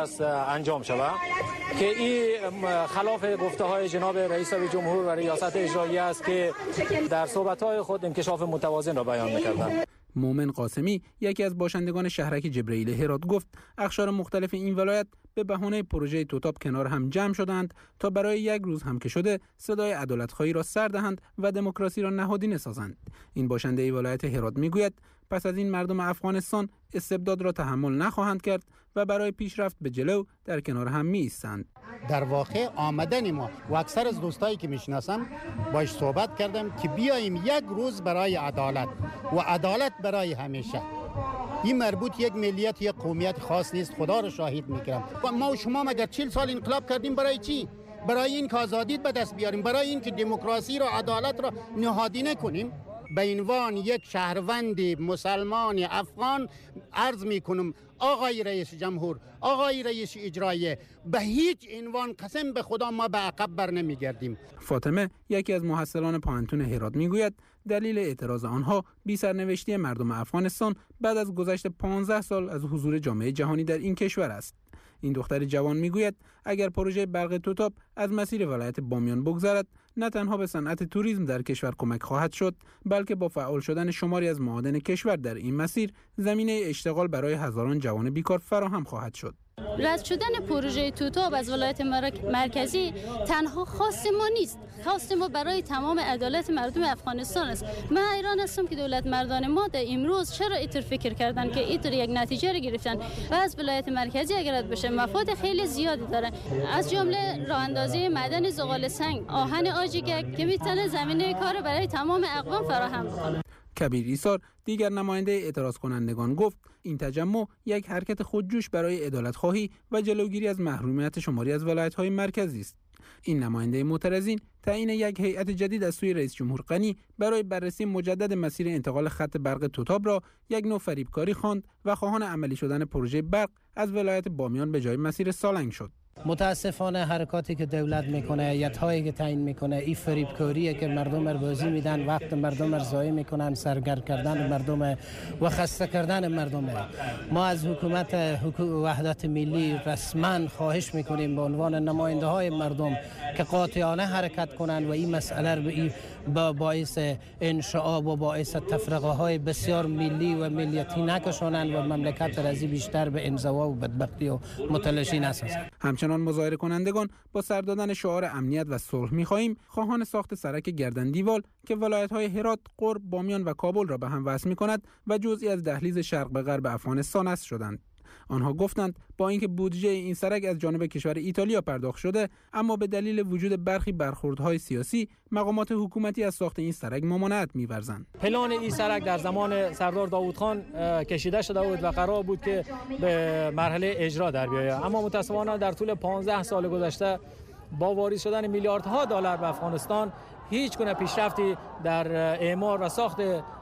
است انجام شود که این خلاف گفته های جناب رئیس جمهور و ریاست اجرایی است که در صحبت های خود انکشاف متوازن را بیان می‌کردند. مومن قاسمی یکی از باشندگان شهرک جبرئیل هرات گفت اقشار مختلف این ولایت به بهانه پروژه توتاب کنار هم جمع شدند تا برای یک روز هم که شده صدای عدالت‌خواهی را سر دهند و دموکراسی را نهادینه سازند. این باشنده ولایت هرات میگوید پس از این مردم افغانستان استبداد را تحمل نخواهند کرد و برای پیشرفت به جلو در کنار هم می ایستند. در واقع آمدن ما و اکثر از دوستایی که میشناسم باش صحبت کردم که بیاییم یک روز برای عدالت و عدالت برای همیشه. این مربوط یک ملیت یک قومیت خاص نیست، خدا را شاهد میکنم. ما و شما مگر 40 سال انقلاب کردیم برای چی؟ برای این که آزادی به دست بیاریم، برای این که دموکراسی را عدالت را نهادینه کنیم. به عنوان یک شهروند مسلمان افغان عرض میکنم آقای رئیس جمهور، آقای رئیس اجرایی، به هیچ عنوان قسم به خدا ما به عقب بر نمیگردیم. فاطمه یکی از محصلان پانتون هرات میگوید دلیل اعتراض آنها بی سرنوشتی مردم افغانستان بعد از گذشت 15 سال از حضور جامعه جهانی در این کشور است. این دختر جوان میگوید اگر پروژه برق توتاب از مسیر ولایت بامیان بگذرد نه تنها به صنعت توریسم در کشور کمک خواهد شد بلکه با فعال شدن شماری از معادن کشور در این مسیر زمینه اشتغال برای هزاران جوان بیکار فراهم خواهد شد. رد شدن پروژه توتاب از ولایت مرکزی تنها خواست ما نیست، خواست ما برای تمام عدالت مردم افغانستان است. من حیران هستم که دولت مردان ما در امروز چرا اینطور فکر کردن که اینطور یک نتیجه را گرفتن و از ولایت مرکزی اگر رد بشه مفاد خیلی زیادی داره، از جمله راه اندازی معدن زغال سنگ، آهن آجیگک که میتونه زمینه کار برای تمام اقوام فراهم کنه. کبیر ایسار دیگر نماینده اعتراض کنندگان گفت این تجمع یک حرکت خودجوش برای عدالت‌خواهی و جلوگیری از محرومیت شماری از ولایت‌های مرکزی است. این نماینده معترضین تعیین یک هیئت جدید از سوی رئیس جمهور غنی برای بررسی مجدد مسیر انتقال خط برق توتاب را یک نوع فریبکاری خواند و خواهان عملی شدن پروژه برق از ولایت بامیان به جای مسیر سالنگ شد. متاسفانه حرکاتی که دولت میکنه، هیئت‌هایی که تعیین میکنه، این فریبکاریه که مردم را بازی میدن، وقت مردم را ضایع میکنن، سرگرم کردن مردم و خسته کردن مردم. ما از حکومت وحدت ملی رسما خواهش میکنیم به عنوان نماینده های مردم که قاطعانه حرکت کنند و این مسئله با باعث انشعاب و باعث تفرقه های بسیار ملی و ملیتی نکشونند و مملکت را بیشتر به انزوا و بدبختی و متلاشی نسازند. همچنان مظاهره کنندگان با سر دادن شعار امنیت و صلح می‌خواهیم خواهان ساخت سرک گردن دیوال که ولایت‌های هرات، قرب، بامیان و کابل را به هم وصل می‌کند و جزئی از دهلیز شرق به غرب افغانستان است شدند. آنها گفتند با اینکه بودجه این سرک از جانب کشور ایتالیا پرداخت شده اما به دلیل وجود برخی برخوردهای سیاسی مقامات حکومتی از ساخت این سرک ممانعت می‌ورزند. پلان این سرک در زمان سردار داوود خان کشیده شده بود و قرار بود که به مرحله اجرا در بیاید، اما متأسفانه در طول 15 سال گذشته با واریز شدن میلیاردها دلار به افغانستان هیچ گونه پیشرفتی در اعمار و ساخت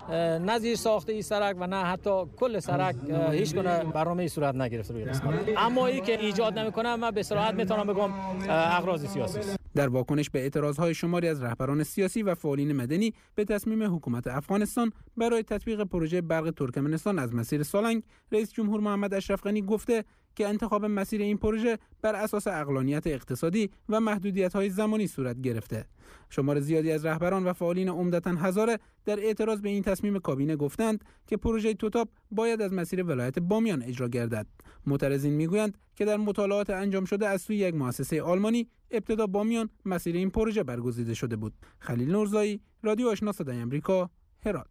نظیر ساخت این سرک و نه حتی کل سرک هیچ گونه برنامه‌ای صورت نگرفته روی رسما. اما این که ایجاد نمی‌کنه من به صراحت میتونم بگم اغراض سیاسی است. در واکنش به اعتراضهای شماری از رهبران سیاسی و فعالین مدنی به تصمیم حکومت افغانستان برای تطبیق پروژه برق ترکمنستان از مسیر سالنگ، رئیس جمهور محمد اشرف غنی گفته که انتخاب مسیر این پروژه بر اساس عقلانیت اقتصادی و محدودیت‌های زمانی صورت گرفته. شمار زیادی از رهبران و فعالین عمدتاً هزاره در اعتراض به این تصمیم کابینه گفتند که پروژه توتاب باید از مسیر ولایت بامیان اجرا گردد. معترضین میگویند که در مطالعات انجام شده از سوی یک مؤسسه آلمانی ابتدا بامیان مسیر این پروژه برگزیده شده بود. خلیل نورزایی، رادیو آشنا صدای آمریکا، هرات.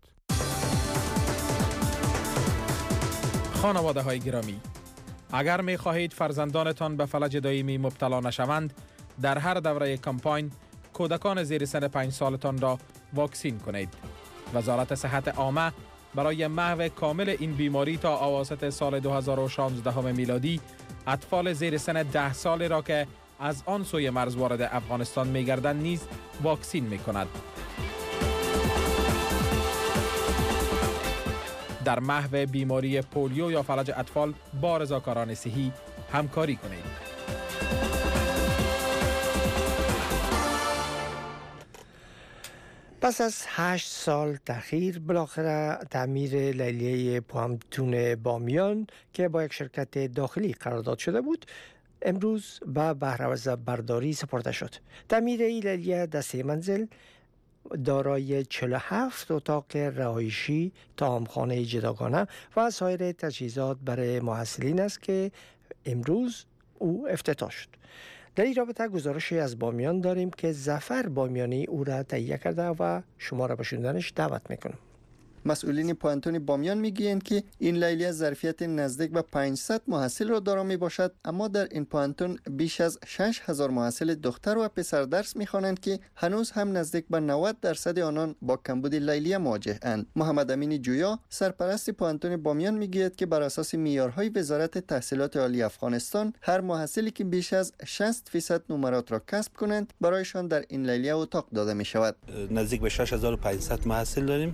خانواده‌های گرامی، اگر می خواهید فرزندانتان به فلج دائمی مبتلا نشوند، در هر دوره کمپاین کودکان زیر سن 5 سالتان را واکسین کنید. وزارت صحت عامه برای محو کامل این بیماری تا اواسط سال 2016 میلادی اطفال زیر سن 10 سال را که از آن سوی مرز وارد افغانستان می گردند نیز واکسین می کند. در محو بیماری پولیو یا فلج اطفال با رضاکاران صحی همکاری کنید. پس از 8 سال تأخیر بالاخره تعمیر لیلیه پوهنتون بامیان که با یک شرکت داخلی قرارداد شده بود امروز به بهره برداری سپرده شد. تعمیر این لیلیه در 3 منزل دارای 47 اتاق رهایشی، طعامخانه جداگانه و سایر تجهیزات برای محصلین است که امروز او افتتاح شد. در این رابطه گزارشی از بامیان داریم که ظفر بامیانی او را تهیه کرده و شما را به شنیدنش دعوت میکنم. مسئولین پوهنتون بامیان میگویند که این لیلیه ظرفیت نزدیک به 500 محصل را دارا می باشد، اما در این پوهنتون بیش از 6000 محصل دختر و پسر درس میخوانند که هنوز هم نزدیک به 90% آنان با کمبود لیلیه مواجه اند. محمد امین جویا سرپرست پوهنتون بامیان میگوید که بر اساس معیارهای وزارت تحصیلات عالی افغانستان هر محصلی که بیش از 60% نمرات را کسب کنند برایشان در این لیلیه اتاق داده می شود. نزدیک به 6500 محصل داریم.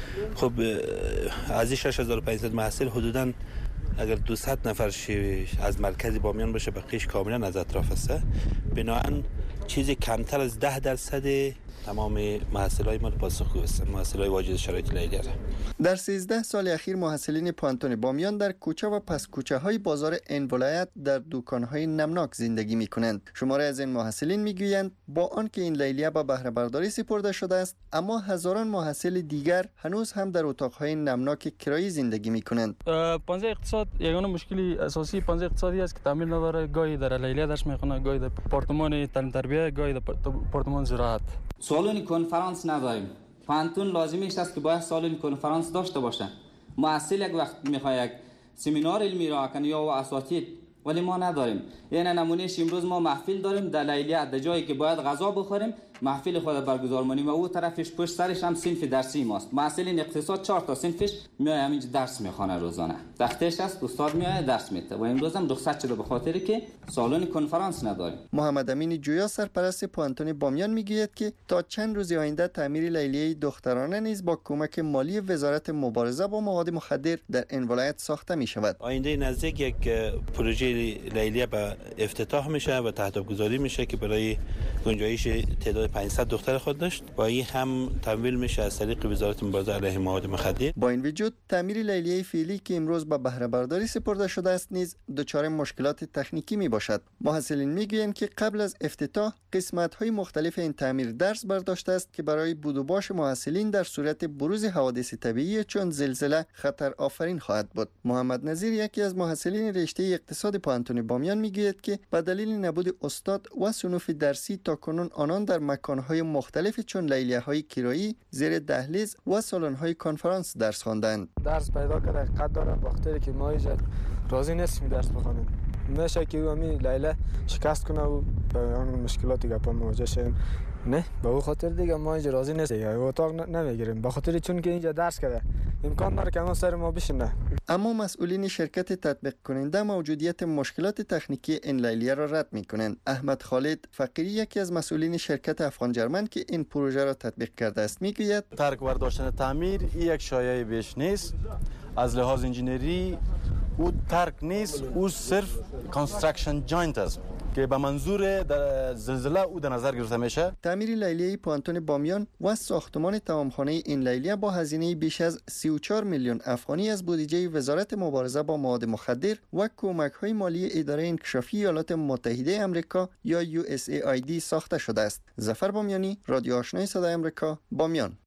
خب از این 6500 محصل حدوداً اگر 200 نفر از مرکز بامیان باشه بقیش کاملا از اطراف است. بنابراین چیزی کمتر از 10% تمام محصلای ما پاسخگو هستند، محصلای واجد شرایط لیلیه. در 13 سال اخیر محصلین پوهنتون بامیان در کوچه و پس کوچه های بازار این ولایت در دکانهای نمناک زندگی می کنند. شماره از این محصلین می گویند با آنکه این لیلیه با بهره برداری سپرده شده است، اما هزاران محصل دیگر هنوز هم در اتاقهای نمناک کرایی زندگی می کنند. پانزه اقتصاد یگانه مشکلی اساسی پانزه اقتصادی است که تعمیل نداره. گاهی در لیلیه درس میخونه، گاهی در دپارتمان تعلیم تربیه، گاهی در دپارتمان زراعت. سالن کنفرانس نداریم. پوهنتون لازمیش است که باید سالن کنفرانس داشته باشه. محصل یک وقت میخواد یک سمینار علمی را کنه یا اساتید، ولی ما نداریم. یعنی نمونهش امروز ما محفل داریم در لیلیه، در جایی که باید غذا بخوریم محفل خود برگزار کنیم و او طرفش پشت سرش هم صنف درسی ماست. محصلین اقتصاد 4 تا صنفش میاد همینجا درس میخونه روزانه. تختش است، استاد میاد درس میده و امروز هم رخصت شده به خاطر که سالن کنفرانس نداریم. محمد امین جویا سرپرست پوهنتون بامیان میگوید که تا چند روز آینده تعمیر لیلیه دخترانه نیز با کمک مالی وزارت مبارزه با مواد مخدر در این ولایت ساخته می شود. آینده نزدیک یک پروژه لیلیه به افتتاح میشه و تحت گذاری میشه که برای گنجایش تعداد 500 دختر خود داشت. با این هم تمویل میشه از طریق وزارت مبارزه علیه مواد مخدر. با این وجود تعمیر لیلیه فعلی که امروز به بهره برداری سپرده شده است نیز دچار مشکلات تکنیکی می باشد. محصلین میگویند که قبل از افتتاح قسمت های مختلف این تعمیر درس برداشته است که برای بود و باش محصلین در صورت بروز حوادث طبیعی چون زلزله خطر آفرین خواهد بود. محمد نظیر یکی از محصلین رشته اقتصاد پوهنتون بامیان میگوید که به دلیل نبود استاد و صنوف درسی تاکنون آنان در مکانهای مختلف چون لیلیه‌های کرایی، زیر دهلیز و سالن‌های کنفرانس درس خواندند. درس پیدا کرده حقیقت داره وقتی که ما اینجا راضی نیستیم درس بخونیم. نشه که همین لیله شکست کنه و به اون مشکلاتی که مواجه شیم. نه به اون خاطر دیگه ما اینجا راضی نیستیم. اتاق نمیگیریم به خاطر چون که اینجا درس کرده امکان داره که اون سر ما بشینه. اما مسئولین شرکت تطبیق کننده موجودیت مشکلات تکنیکی این لیلیه را رد می‌کنند. احمد خالد فقیری یکی از مسئولین شرکت افغان جرمن که این پروژه را تطبیق کرده است میگوید ترک برداشتن تعمیر یک شایعه بیش نیست. از لحاظ انجینری او ترک نیست، او صرف کانستراکشن جاینت است که به منظور در زلزله او در نظر گرفته میشه. تعمیر لیلیه پوهنتون بامیان و ساختمان طعامخانه این لیلیه با هزینه بیش از 34 میلیون افغانی از بودجه وزارت مبارزه با مواد مخدر و کمک‌های مالی اداره انکشافی ایالات متحده آمریکا یا USAID ساخته شده است. ظفر بامیانی، رادیو آشنای صدای آمریکا، بامیان.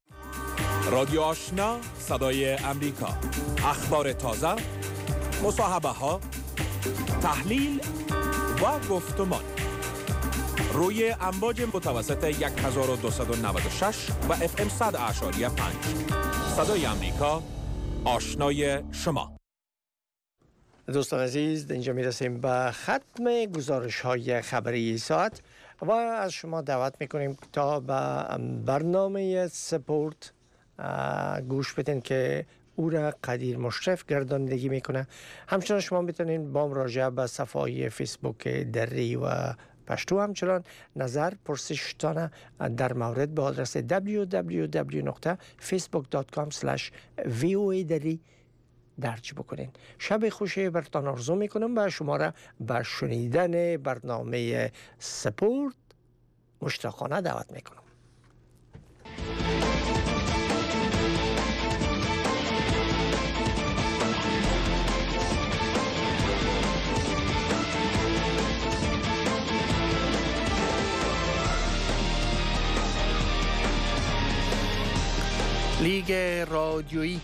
رادیو آشنا صدای آمریکا، اخبار تازه، مصاحبه ها، تحلیل و گفتمان روی امواج متوسط 1296 و FM 100.5 صدای آمریکا، آشنای شما. دوستان عزیز، اینجا میرسیم به ختم گزارش های خبری ساعت و از شما دعوت میکنیم تا به برنامه سپورت گوش بدین که او را قدیر مشرف گردانندگی میکنه. همچنان شما میتونین با مراجعه به صفحه فیسبوک دری و پشتو همچنان نظر پرسشتان در مورد به آدرس www.facebook.com/voa دری درج بکنین. شب خوشی برتان آرزو میکنم و شما را به شنیدن برنامه سپورت مشتاقانه دعوت میکنم. لیگ رادیویی.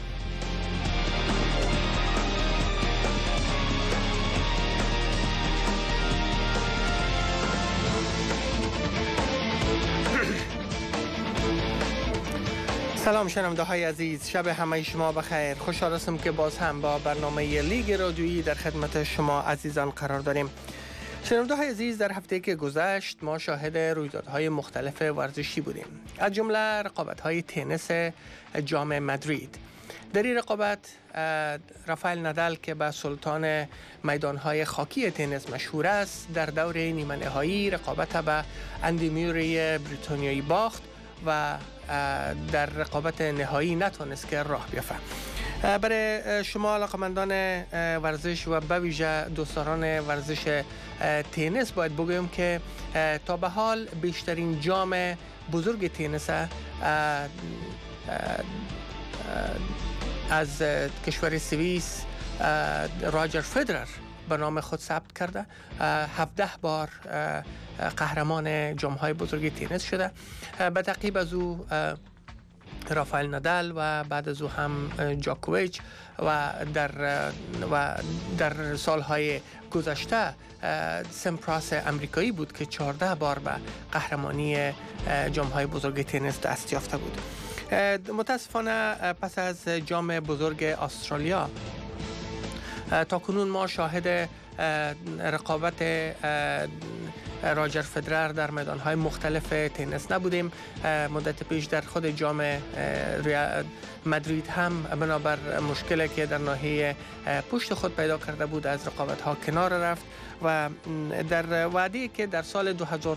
سلام شنونده های عزیز، شب همه شما بخیر. خوشحال هستم که باز هم با برنامه لیگ رادیویی در خدمت شما عزیزان قرار داریم. شنونده های عزیز، در هفته که گذشت ما شاهد رویدادهای مختلف ورزشی بودیم، از جمله رقابت‌های تنیس جام مادرید. در این رقابت رافائل نادال که به سلطان میدانهای خاکی تنیس مشهور است، در دور نیمه نهایی رقابت به اندی موری بریتانیایی باخت و در رقابت نهایی نتونست که راه بیفته. برای شما علاقمندان ورزش و به ویژه دوستداران ورزش تنیس باید بگویم که تا به حال بیشترین جام بزرگ تنیس از کشور سوئیس راجر فدرر به نام خود ثبت کرده. 17 بار قهرمان جام‌های بزرگ تنیس شده. به تعقیب از او رافائل نادال و بعد از او هم جوکوویچ و در سالهای گذشته سمپراس امریکایی بود که 14 بار به قهرمانی جام‌های بزرگ تنیس دست یافته بود. متاسفانه پس از جام بزرگ استرالیا تا کنون ما شاهد رقابت راجر فدرر در میدانهای مختلف تنیس نبودیم. مدت پیش در خود جام مادرید هم بنابر مشکلی که در ناحیه پشت خود پیدا کرده بود از رقابت‌ها کنار رفت و در وعده‌ای که در سال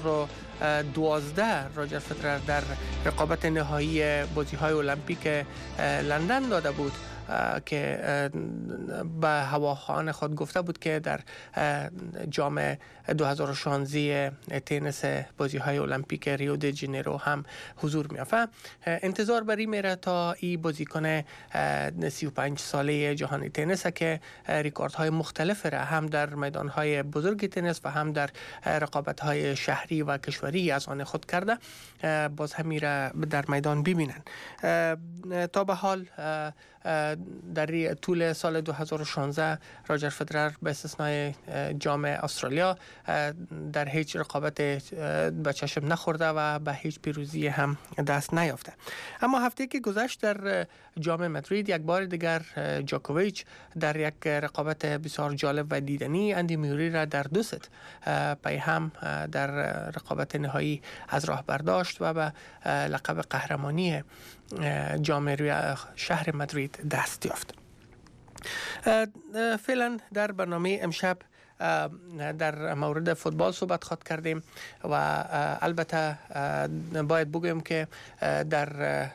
2012 راجر فدرر در رقابت نهایی بازی‌های المپیک لندن داده بود که به هواخوان خود گفته بود که در جام 2016 تنیس بازی‌های المپیک ریو دی ژانیرو هم حضور می‌یافته. انتظار بر این میره تا این بازیکن 35 ساله جهانی تنیس که رکوردهای مختلف را هم در میدان‌های بزرگ تنیس و هم در رقابت‌های شهری و کشوری از آن خود کرده، باز هم را در میدان ببینن. تا به حال در طول سال 2016 راجر فدرر به استثنای جام استرالیا در هیچ رقابت به چشم نخورده و به هیچ پیروزی هم دست نیافته. اما هفته که گذشت در جام مادرید یک بار دیگر جوکوویچ در یک رقابت بسیار جالب و دیدنی اندی موری را در 2 ست پی هم در رقابت نهایی از راه برداشت و به لقب قهرمانی جام شهر مادرید دست یافت. فعلا در برنامه امشب در مورد فوتبال صحبت خواهد کردیم و البته باید بگویم که در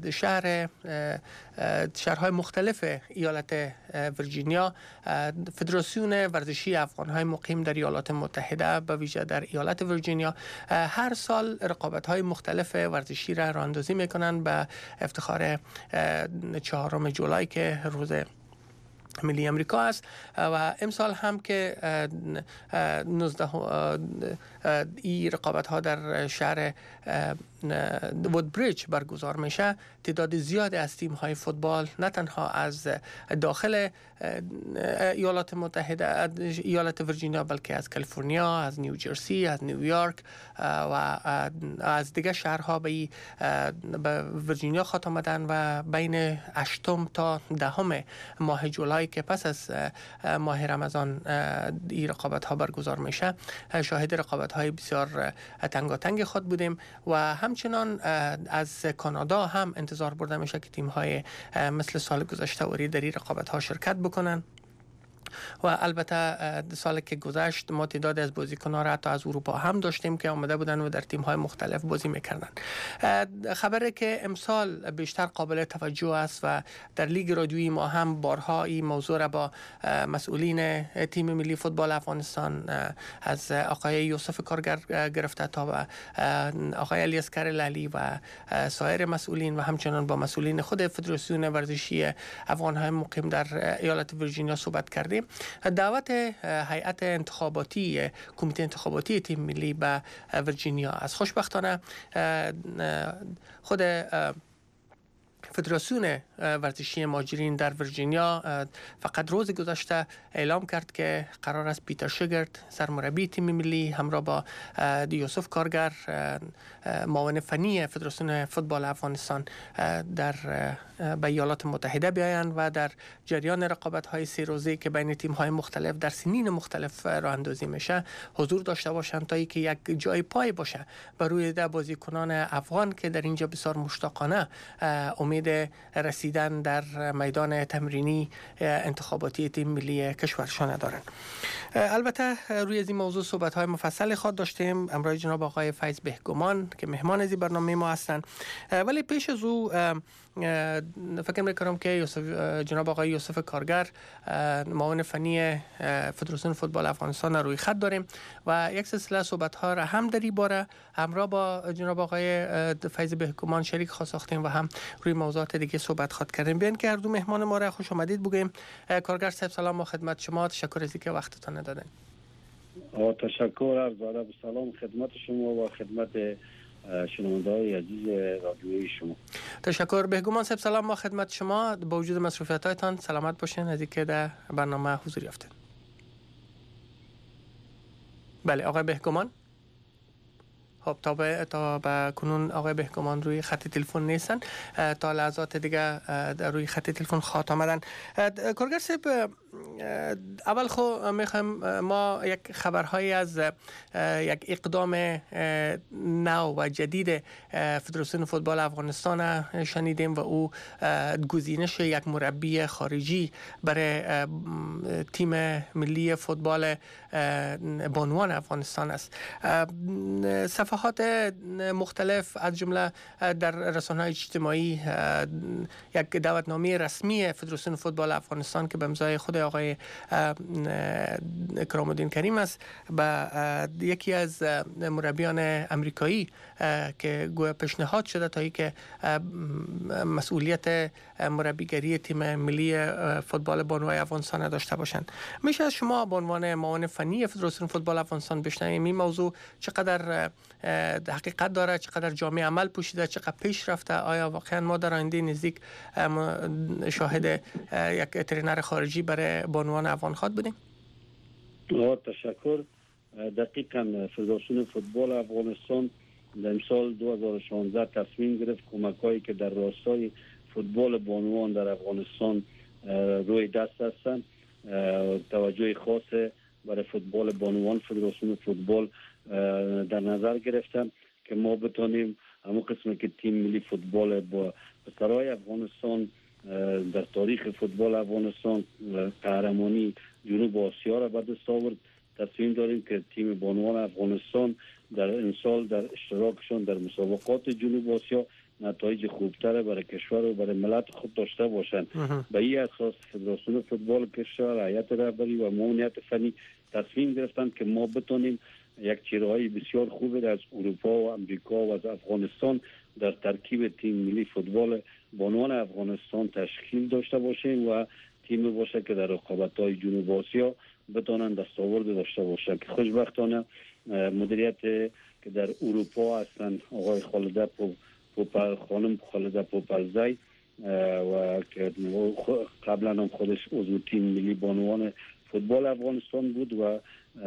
شهرهای مختلف ایالت ویرجینیا فدراسیون ورزشی افغان‌های مقیم در ایالات متحده به ویژه در ایالت ویرجینیا هر سال رقابت‌های مختلف ورزشی را راه‌اندازی می‌کنند به افتخار 4 جولای که روز ملی امریکا است و امسال هم که 19 این رقابت ها در شهر وودبریج برگزار میشه. تعداد زیاد از تیم های فوتبال نه تنها از داخل ایالات متحده ایالت ویرجینیا بلکه از کالیفرنیا، از نیوجرسی، از نیویورک و از دیگر شهرها به ویرجینیا خط آمدن و بین 8 تا 10 ماه جولای که پس از ماه رمضان این رقابت ها برگزار میشه شاهد رقابت های بسیار تنگاتنگ خود بودیم و همچنان از کانادا هم انتظار برده میشه که تیم های مثل سال گذشته وری در این رقابت ها شرکت بکنن و البته سال که گذشت ما تعداد از بازیکنان را حتی از اروپا هم داشتیم که آمده بودن و در تیم‌های مختلف بازی می‌کردن. خبره که امسال بیشتر قابل توجه است و در لیگ رادیویی ما هم بارها این موضوع را با مسئولین تیم ملی فوتبال افغانستان از آقای یوسف کارگر گرفته تا آقای علی اصغر لالی و سایر مسئولین و همچنان با مسئولین خود فدراسیون ورزشی افغان‌های مقیم در ایالت ویرجینیا صحبت کردیم. دعوت هیئت انتخاباتی کمیته انتخاباتی تیم ملی به ویرجینیا از خوشبختانه خود فدراسیون ورزشی مهاجرین در ویرجینیا فقط روز گذشته اعلام کرد که قرار است پیتر شگرت سرمربی تیم ملی همراه با یوسف کارگر معاون فنی فدراسیون فوتبال افغانستان به ایالات متحده بیایند و در جریان رقابت‌های 3 روزه که بین تیم‌های مختلف در سنین مختلف راه اندازی میشه حضور داشته باشند تا اینکه یک جای پای باشه بر روی بازیکنان افغان که در اینجا بسیار مشتاقانه امید رسیدن در میدان تمرینی انتخاباتی تیم ملی کشورشان دارند. البته روی این موضوع صحبت‌های مفصل خود داشتیم امروز جناب آقای فیض بهگمان که مهمان از برنامه ما هستند، ولی پیش از او فکر می‌کنم که جناب آقای یوسف کارگر معاون فنی فدراسیون فوتبال افغانستان روی خط داریم و یک سلسله صحبت‌ها را هم در این باره همراه با جناب آقای فیض بهگمان شریک ساختیم و هم روی موضوعات دیگه صحبت خواهد کردیم. بیان که هر دو مهمان ما را خوش آمدید بگیم. کارگر صاحب سلام و خدمت شما، تشکر از اینکه وقتتان دادین. تشکر، عرض ادب و سلام خدمت شما و خدمت شنونده‌های عزیز رادیویی شما. تشکر. بهگمان صاحب سلام و خدمت شما، با وجود مصروفیت‌هایتان سلامت باشین از اینکه در برنامه حضور یافتید. بله آقای بهگمان. خب تا به کنون آقای بهگمان روی خط تلفن نیستن، تا لحظات دیگه در روی خط تلفن خواهد آمدن. کارگر صاحب اول خو میخوایم ما یک خبرهایی از یک اقدام نو و جدید فدراسیون فوتبال افغانستان شنیدیم و او گزینش یک مربی خارجی برای تیم ملی فوتبال بانوان افغانستان است. صفحات مختلف از جمله در رسانه‌های اجتماعی یک دعوتنامه رسمی فدراسیون فوتبال افغانستان که به امضای خود آقای اکرام الدین کریم است به یکی از مربیان امریکایی که گویا پیشنهاد شده تا اینکه مسئولیت مربیگری تیم ملی فوتبال بانوان افغانستان داشته باشند. میشه از شما به عنوان معاون فنی فدراسیون فوتبال افغانستان بشنویم این موضوع چقدر حقیقت داره، چقدر جامع عمل پوشیده، چقدر پیش رفته، آیا واقعا ما در آینده نزدیک شاهد یک ترینر خارجی برای بانوان افغان خواهد بودیم؟ تشکر. دقیقاً فدراسیون فوتبال افغانستان در سال 2016 تصمیم گرفت کمک‌هایی که در راستای فوتبال بانوان در افغانستان روی دست هستند توجه خاص برای فوتبال بانوان فدراسیون فوتبال در نظر گرفتم که ما بتونیم همون قسمی که تیم ملی فوتبال با پسرای افغانستان در تاریخ فوتبال افغانستان قهرمانی جنوب آسیا را به دست آورد. تصمیم داریم که تیم بانوان افغانستان در این سال در اشتراکشان در مسابقات جنوب آسیا نتایج خوبتر برای کشور و برای ملت خود داشته باشند. به این اساس فدراسیون فوتبال کشور، هیئت رهبری و معاونیت فنی تصمیم گرفتند که ما بتونیم یک چهره‌های بسیار خوب از اروپا و امریکا و از افغانستان در ترکیب تیم ملی فوتبال بانوان افغانستان تشکیل داشته باشیم و تیم باشه که در رقابت‌های جنوب آسیا بتونن دستاورد داشته باشند. که خوشبختانه مدیریت که در اروپا هستند آقای خانم خالده پوپلزی و که قبلا هم خودش عضو تیم ملی بانوان فوتبال افغانستان بود و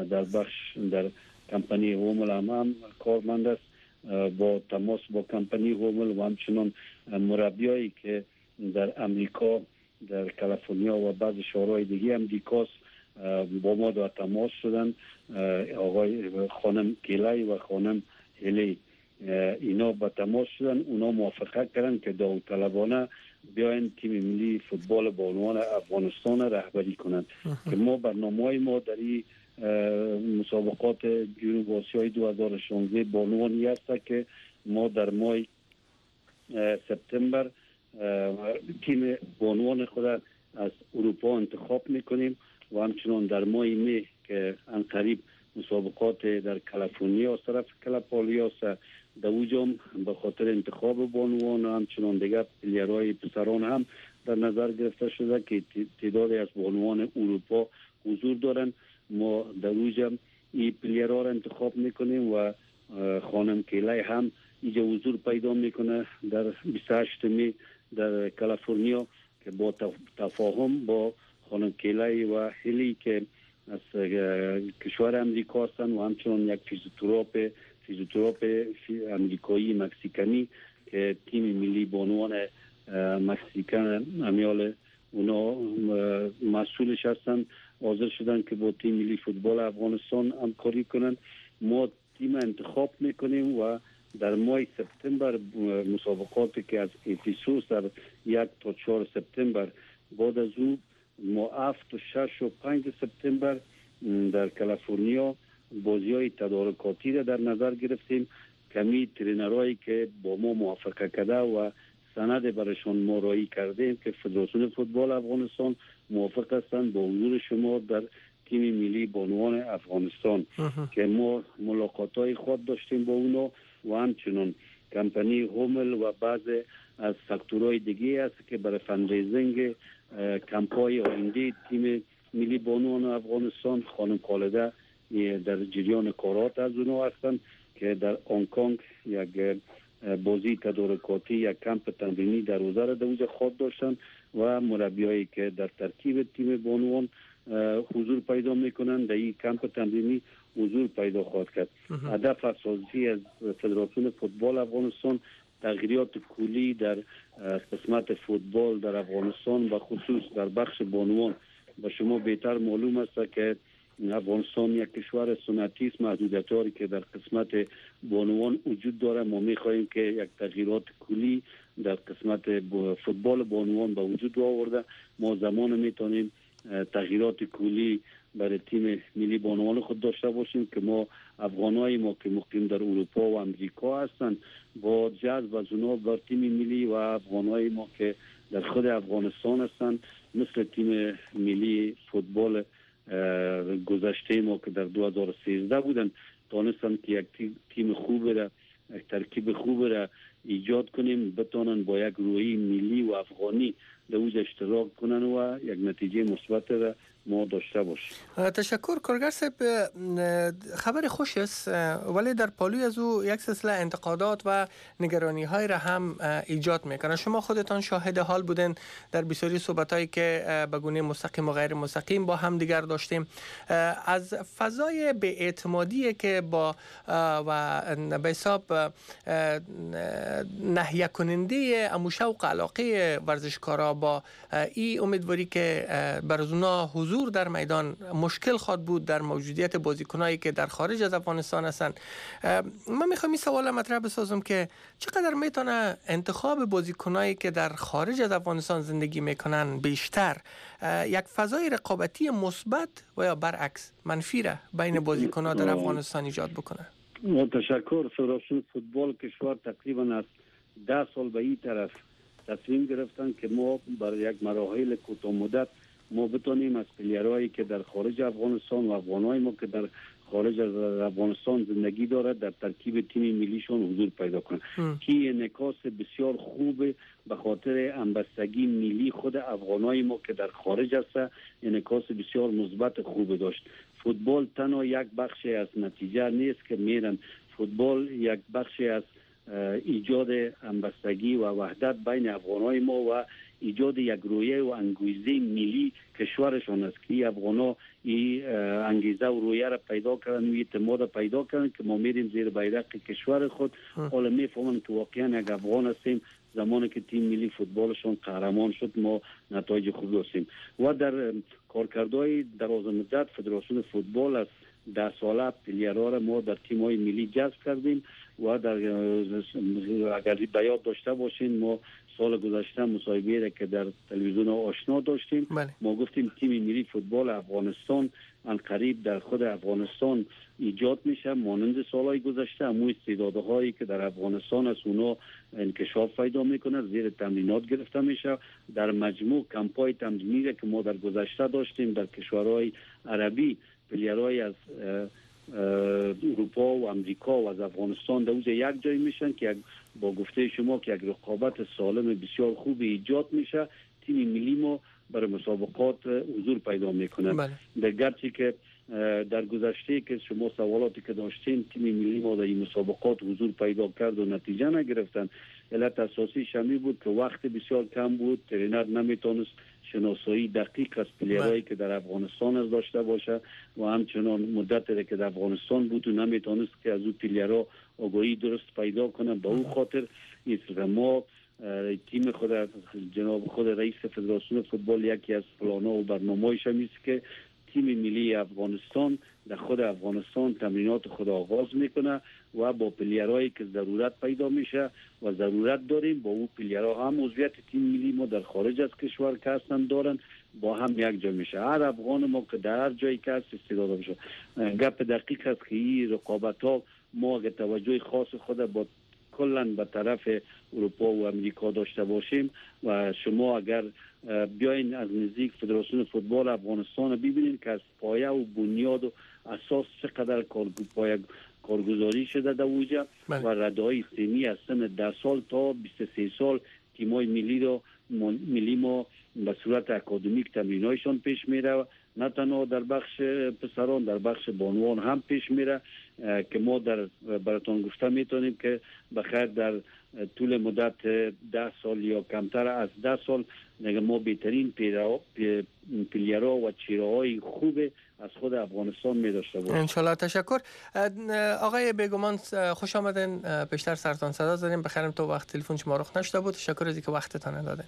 در کمپانی هومل هم کارمند است، با تماس با کمپانی هومل و همچنان مربیایی که در امریکا در کالیفرنیا و بعض شهرهای دیگه امریکاست با ما در تماس شدن. آقای خانم کیلای و خانم هلی اینا با تماس شدن، اونا موافقت کردن که داوطلبانه بیاین تیم ملی فوتبال بانوان افغانستان رهبری کنند که ما برنامه‌های ما در این مسابقات جنوب آسیای 2016 بانوانی هست که ما در ماه سپتامبر تیم بانوان خود از اروپا انتخاب میکنیم و همچنان در ماه می که ان قریب مسابقات در کالیفرنیا از طرف کالیفرنیا در اوجام به خاطر انتخاب بانوان و همچنان دیگر پلیرهای پسران هم در نظر گرفته شده که تعدادی از بانوان اروپا حضور دارن. ما در اوجام این پلیرها را انتخاب میکنیم و خانم کیلای هم اینجا حضور پیدا میکنه در 28 می در کالیفرنیا که با تفاهم با خانم کیلی و هیلی که از کشور امریکا هستند و همچنان یک فیزیوتراپ امریکایی مکزیکنی که تیم ملی بانوان مکزیکن امیال اونا مسئولش هستند حاضر شدن که با تیم ملی فوتبال افغانستان همکاری کنند. ما تیم انتخاب میکنیم و در ماه سپتامبر مسابقاتی که از افیسوس در 1 تا 4 سپتامبر، بعد از او ما 7 و 6 و 5 سپتامبر در کالیفرنیا بازی‌های تدارکاتی را در نظر گرفتیم. کمی ترینرایی که با ما موافقه کرده و سند برایشان ما رایی کردیم که فدراسیون فوتبال افغانستان موافق هستند با حضور شما در تیم ملی بانوان افغانستان که ما ملاقات‌های خود داشتیم با اونا و همچنان کمپانی هومل و بعض از فاکتورهای دیگه است که برای فندریزینگ کمپای آینده تیم ملی بانوان افغانستان خانم خالده در جریان کارات از اونا هستند که در هنگ کنگ یک بازی تدارکاتی، یک کمپ تمرینی در وزارت دوز خود داشتن و مربیایی که در ترکیب تیم بانوان حضور پیدا میکنن در این کمپ تمرینی حضور پیدا خواهد کرد. هدف اساسی از فدراسیون فوتبال افغانستان تغییرات کلی در قسمت فوتبال در افغانستان و خصوص در بخش بانوان. با شما بهتر معلوم است که افغانستان یک کشور سنتی است، محدودیت‌هایی که در قسمت بانوان وجود داره. ما می‌خواهیم که یک تغییرات کلی در قسمت فوتبال بانوان به وجود آورده. ما زمان میتونیم تغییرات کلی برای تیم ملی بانوان خود داشته باشیم که ما افغانای ما که مقیم در اروپا و امریکا هستند با جذب از اونا بر تیم ملی و افغانای ما که در خود افغانستان هستند مثل تیم ملی فوتبال گذشته ما که در 2013 بودن تانستن که یک تیم خوب را، یک ترکیب خوب را ایجاد کنیم، بتانن با یک روحی ملی و افغانی در اوج اشتراک کنن و یک نتیجه مثبت را ما داشته باشیم. تشکر کارگر صاحب. خبر خوش است ولی در پالوی از او یک سلسله انتقادات و نگرانی های را هم ایجاد میکنه. شما خودتان شاهد حال بودین در بسیاری صحبت هایی که به گونه مستقیم و غیر مستقیم با هم دیگر داشتیم از فضای بی‌اعتمادی که با و به حساب نهیه کننده شوق علاقه ورزشکارا با این امیدواری که برازونا حضور در میدان مشکل خواهد بود در موجودیت بازیکنایی که در خارج از افغانستان هستند. من میخوام این سوال مطرح بسازم که چقدر میتونه انتخاب بازیکنایی که در خارج از افغانستان زندگی میکنن بیشتر یک فضای رقابتی مثبت و یا برعکس منفی را بین بازیکن‌ها در افغانستان ایجاد بکنه؟ تشکر. فدراسیون فوتبال کشور تقریبا از 10 سال به این طرف تصمیم گرفتن که ما برای یک مراحل کوتاه مدت ما بتونیم از پلیرهایی که در خارج افغانستان و افغانای ما که در خارج از افغانستان زندگی دارد در ترکیب تیم ملیشون حضور پیدا کنند که انعکاس بسیار خوب به خاطر همبستگی ملی خود افغانای ما که در خارج است انعکاس بسیار مثبت خوب داشت. فوتبال تنها یک بخشی از نتیجه نیست که میرن، فوتبال یک بخشی از ایجاد همبستگی و وحدت بین افغانای ما و ایجاد یک رویه و انگیزه ملی کشورشان است که افغانا این انگیزه و رویه را پیدا کردن و اعتماد پیدا کردن که ما میریم زیر بیرق کشور خود. حالا میفهمن که واقعا یک افغان هستیم. زمانی که تیم ملی فوتبالشون قهرمان شد ما نتایج خوب داشتیم و در کارکردهای دراز مدت فدراسیون فوتبال از 10 ساله پلیرها را ما در تیم‌های ملی جذب کردیم و در اگر بیاد داشته باشین ما سال گذشته مصاحبه را که در تلویزیون آشنا داشتیم ما گفتیم تیم ملی فوتبال افغانستان ان قریب در خود افغانستان ایجاد میشه مانند سالهای گذشته. همون استعدادهایی که در افغانستان است اونا انکشاف پیدا میکنه، زیر تمرینات گرفته میشه. در مجموع کمپای تمرینی که ما در گذشته داشتیم در کشورهای عربی پلیرهای از اروپا و امریکا و از افغانستان دوز یک جای میشن که با گفته شما که یک رقابت سالم بسیار خوب ایجاد میشه. تیم ملی ما برای مسابقات حضور پیدا میکنه. در گرچه که در گذشته که شما سوالاتی که داشتین تیم ملی ما در این مسابقات حضور پیدا کرد و نتیجه نگرفتن. علت اساسی شمی بود که وقت بسیار کم بود، ترینر نمیتونست شناسایی دقیق از پلیرایی که در افغانستان از داشته باشه و همچنان مدتی که در افغانستان بود و نمیتونست که از اون پلیرها آگاهی درست پیدا کنن. به اون خاطر ما تیم خود جناب خود رئیس فدراسیون فوتبال یکی از پلانا و برنامه‌اش است که تیم ملی افغانستان در خود افغانستان تمرینات خود آغاز میکنه و با پلیرایی که ضرورت پیدا میشه و ضرورت داریم با اون پلیرها هم عضویت تیم ملی ما در خارج از کشور که هستن دارن با هم یک جا میشه. هر افغان ما که در هر جایی که هست استعداد میشه. گپ دقیق است که این رقابت ها ما اگه توجه خاص خود با کلا به طرف اروپا و امریکا داشته باشیم و شما اگر بیاین از نزدیک فدراسیون فوتبال افغانستان ببینید که از پایه و بنیاد و اساس چقدر کارگزاری شده در اوجه و رده‌های سنی از سن 10 سال تا 23 سال تیم‌های ملی ما به صورت اکادمیک تمرینایشان پیش میره، نه تنها در بخش پسران در بخش بانوان هم پیش میره که ما براتون گفته میتونیم که بخیر در طول مدت 10 سال یا کمتر از 10 سال ما بهترین پلیرها و چهره‌های خوب از خود افغانستان می داشته باشیم. انشالله. تشکر آقای بیگمان، خوش آمدین. بیشتر سرتان صدا زدیم. بخیرم تو وقت تلفن شما رخ نشده بود. تشکر از اینکه وقتتان دادین.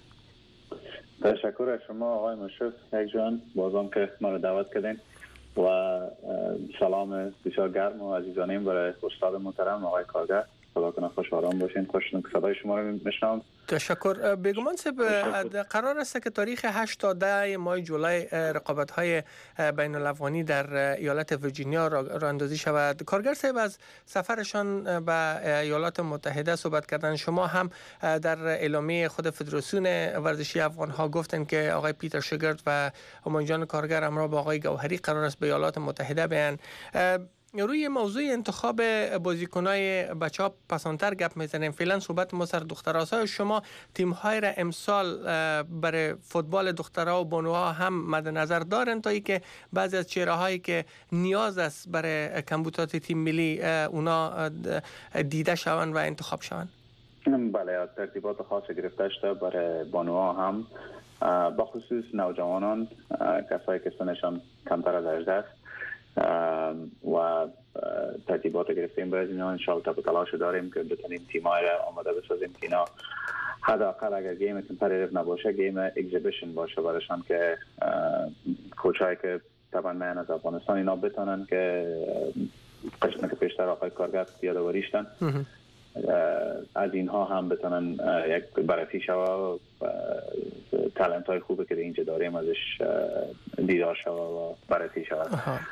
تشکر از شما آقای مشرف یک جان بازم که ما رو دعوت کردین و سلام بسیار گرم و عزیزانیم برای استاد محترم آقای کارگر. خدا کنه خوش آرام باشین. خوشنود که صدای شما رو میشنوم. تشکر. بیگمان صاحب، قرار است که تاریخ 8 تا 10 ماه جولای رقابت‌های بین الافغانی در ایالت ویرجینیا راه اندازی شود. کارگر صاحب از سفرشان به ایالات متحده صحبت کردن. شما هم در اعلامیه خود فدراسیون ورزشی افغان‌ها گفتن که آقای پیتر شگرد و همایون جان کارگر همراه با آقای گوهری قرار است به ایالات متحده بیان. روی موضوع انتخاب بازیکنای بچه‌ها پسانتر گپ میزنیم. فعلا صحبت ما سر دخترها. شما تیم‌های را امسال برای فوتبال دخترها و بانوها هم مد نظر دارن تا اینکه بعضی از چهره‌هایی که نیاز است برای کمبودات تیم ملی اونا دیده شوند و انتخاب شوند؟ بله، ترتیبات خاص گرفته شده برای بانوها هم، بخصوص نوجوانان، کسایی که سنشان کمتر از 18 است و ترتیبات گرفتیم برای اینا. انشاءالله تب تلاش داریم که بتونیم تیمای را آماده بسازیم که اینا حداقل اگر گیم کمپتیتیو نباشه گیم اگزیبیشن باشه براشون که کوچایی که طبعا من از افغانستان اینا بتونن که قسمت که پیشتر آقای کارگر یادآوریشتن از اینها هم بتونن یک بررسی شوه و تالنت های خوبه که اینجا داریم ازش دیدار شوه و بررسی شوه.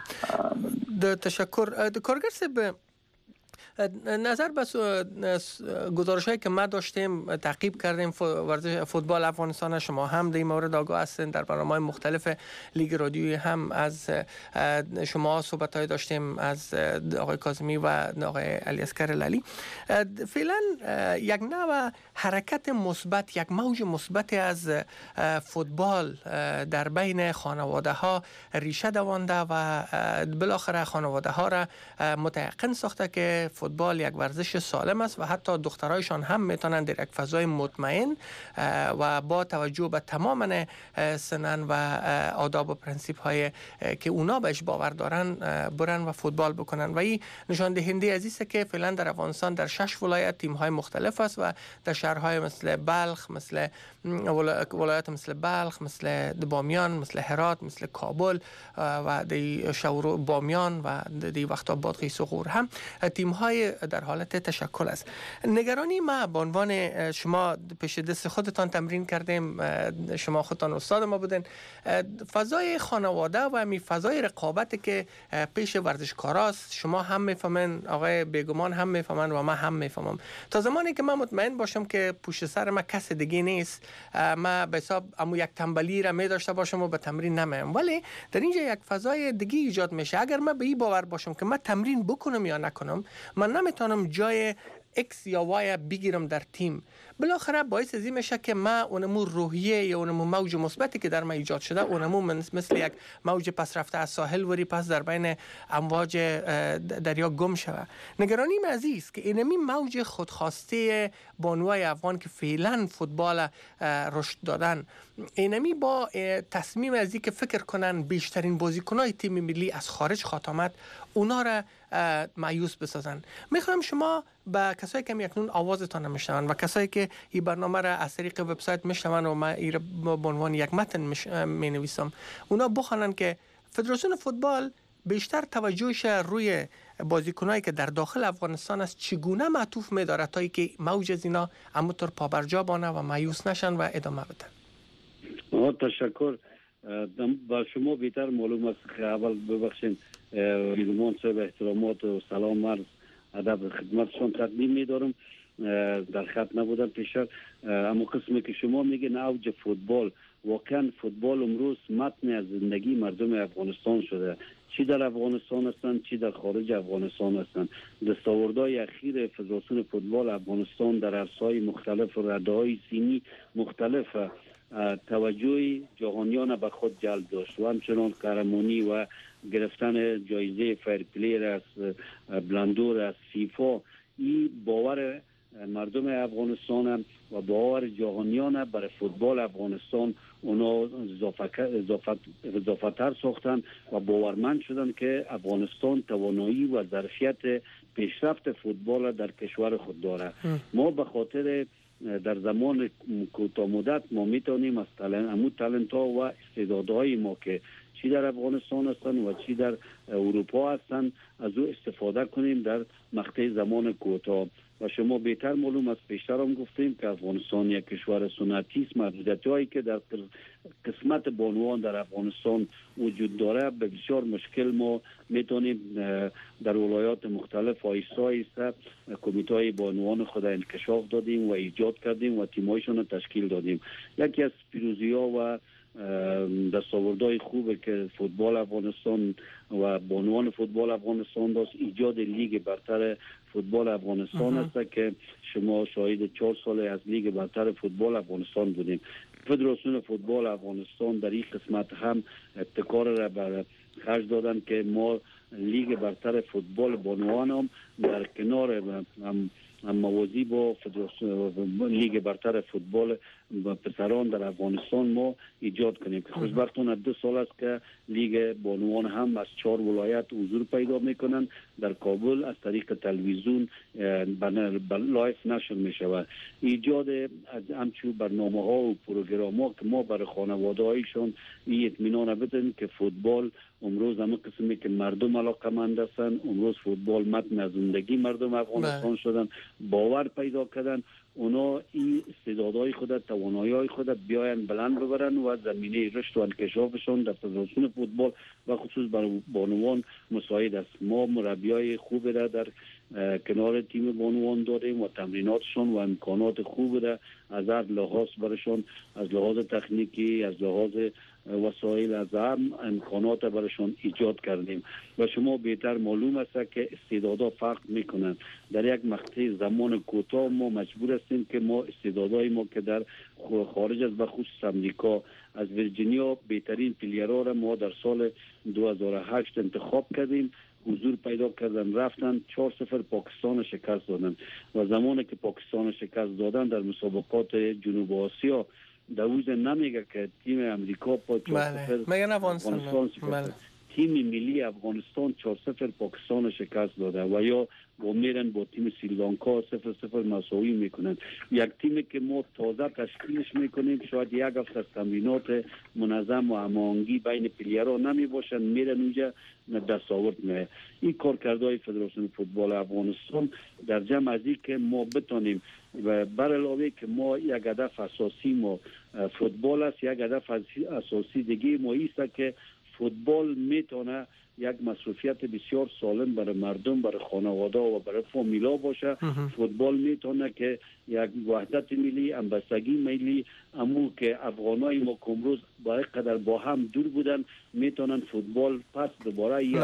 تشکر. کارگر صاحب، نظر به گزارش هایی که ما داشتیم تعقیب کردیم ورزش فوتبال افغانستان، شما هم در این مورد آگاه هستین، در برنامه‌های مختلف لیگ رادیویی هم از شما صحبت های داشتیم، از آقای کاظمی و آقای علی اصغر لالی. فعلا یک نوع حرکت مثبت، یک موج مثبت از فوتبال در بین خانواده ها ریشه دوانده و بالاخره خانواده ها را متيقن ساخته که فوتبال یک ورزش سالم است و حتی دخترایشان هم میتونن در یک فضای مطمئن و با توجه به تمام سنن و آداب و پرنسیپ های که اونا بهش باور دارن برن و فوتبال بکنن. و این نشان دهنده عزیزه که فعلا در افغانستان در 6 ولایت تیم های مختلف است و در شهرهای مثل بلخ، مثل ولایت مثل بلخ، مثل بامیان، مثل هرات، مثل کابل و دی شورو بامیان و دی وقتا بادغیس صغور هم تیم های در حالت تشکل است. نگرانی ما به عنوان شما پیش دست خودتان تمرین کردیم، شما خودتان استاد ما بودین، فضای خانواده و می فضای رقابت که پیش ورزشکاراست شما هم میفهمن، آقای بیگمان هم میفهمن و ما هم میفهمم. تا زمانی که من مطمئن باشم که پشت سر ما کس دیگه نیست، ما به حساب امو یک تنبلی را می داشته باشم و به تمرین نمیم. ولی در اینجا یک فضای دیگه ایجاد میشه. اگر من به این باور باشم که من تمرین بکنم یا نکنم، من نمیتونم جای X یا Y بگیرم در تیم، بالاخره باعث ازی میشه که ما اونمو روحیه یا اونمو موج مثبتی که در ما ایجاد شده اونمو مثل یک موج پس رفته از ساحل وری پس در بین امواج دریا گم شوه. نگرانیم عزیز که اینمی موج خودخواسته بانوای افغان که فعلا فوتبال رشد دادن، اینمی با تصمیم ازی که فکر کنن بیشترین بازیکنای تیم ملی از خارج خاتمت اونا را مایوس بسازن. میخوام شما با کسایی که اکنون آوازتان میشنون و کسایی که این برنامه را از طریق وبسایت میشنون و من این به عنوان یک متن مینویسم، اونا بخوانن که فدراسیون فوتبال بیشتر توجهش روی بازیکنایی که در داخل افغانستان است چگونه معطوف می‌داره تا اینکه موج از اینا همونطور پابرجا بانه و مایوس نشن و ادامه بدن. تشکر. با شما بیشتر معلوم است که اول ببخشید میلمان صاحب احترامات و سلام عرض ادب خدمتشان تقدیم می‌دارم. در خط نبودم پیشتر، اما قسمی که شما میگین اوج فوتبال، واقعا فوتبال امروز متن از زندگی مردم افغانستان شده، چی در افغانستان هستند چی در خارج افغانستان هستند. دستاوردهای اخیر فدراسیون فوتبال افغانستان در عرصه‌های مختلف و رده‌های سیمی مختلف توجه جهانیان به خود جلب داشت و همچنان قهرمانی و گرفتن جایزه فیر پلیر از بلندور از فیفا. این باور مردم افغانستان و باور جهانیان برای فوتبال افغانستان اونا اضافتر ساختن و باورمند شدن که افغانستان توانایی و ظرفیت پیشرفت فوتبال در کشور خود داره. ما به خاطر در زمان کوتاه مدت ما میتونیم از تالنت ها و استعدادهای ما که چی در افغانستان هستند و چی در اروپا هستند از او استفاده کنیم در مقطع زمان کوتاه. و شما بهتر معلوم است، پیشتر هم گفتیم که افغانستان یک کشور سنتی است. محدودیت‌هایی که در قسمت بانوان در افغانستان وجود داره به بسیار مشکل ما میتونیم در ولایات مختلف آیسته آیسته کمیته بانوان خود انکشاف دادیم و ایجاد کردیم و تیمایشون رو تشکیل دادیم. یکی از پیروزی‌ها و دستاوردهای خوبه که فوتبال افغانستان و بانوان فوتبال افغانستان داشت ایجاد لیگ برتر فوتبال افغانستان است که شما شاهد 4 سال از لیگ برتر فوتبال افغانستان بودیم. فدراسیون فوتبال افغانستان در این قسمت هم ابتکار را بر خرج دادن که ما لیگ برتر فوتبال بانوان هم در کنار موازی با لیگ برتر فوتبال پسران در افغانستان ما ایجاد کنیم که خوشبختانه 2 سال است که لیگ بانوان هم از 4 ولایت حضور پیدا میکنن. در کابل از طریق تلویزیون لایف نشر میشود. ایجاد همچون برنامه ها و پروگرام ها که ما برای خانواده هایشان این اطمینان بدیم که فوتبال امروز همه قسمی که مردم علاقمند هستند. امروز فوتبال متن از زندگی مردم افغانستان شدن، باور پیدا کردن. اونا این استعدادهای خود، توانایی‌های خود بیاین بلند ببرن و زمینه رشد و انکشافشون در فدراسیون فوتبال و خصوص برای بانوان مساعد است. ما مربیای خوب را در کنار تیم بانوان داریم و تمریناتشون و امکانات خوب را از هر لحاظ برشون، از لحاظ تکنیکی، از لحاظ وسایل، از هم امکانات برشون ایجاد کردیم و شما بهتر معلوم است که استعدادها فرق میکنن. در یک مقطع زمان کوتاه ما مجبور هستیم که ما استعدادهای ما که در خارج از بخصوص امریکا از ویرجینیا بهترین پلیرها را ما در سال 2008 انتخاب کردیم، حضور پیدا کردن، رفتن 4-0 پاکستان شکست دادن و زمانی که پاکستان شکست دادن در مسابقات جنوب آسیا دوز نمیگه که تیم امریکا با 4-0 افغانستان شکست. تیم ملی افغانستان 4-0 پاکستان شکست داده و یا با میرن با تیم سریلانکا 0-0 مساوی میکنن. یک تیمی که ما تازه تشکیلش میکنیم، شاید یک هفته از تمرینات منظم و هماهنگی بین پلیرها نمی باشن، میرن اونجا دستاورد میه. این کارکردهای فدراسیون فوتبال افغانستان در جمع از این که ما بتونیم و بر علاوه که ما یک هدف اساسی ما فوتبال است، یک هدف اساسی دیگه ما ایست که فوتبال میتونه یک مسئولیت بسیار سالم برای مردم، برای خانواده و برای فامیلا باشه. فوتبال میتونه که یک وحدت ملی، همبستگی ملی، امو که افغانای ما امروز با قدر با هم دور بودن میتونن فوتبال پس دوباره یک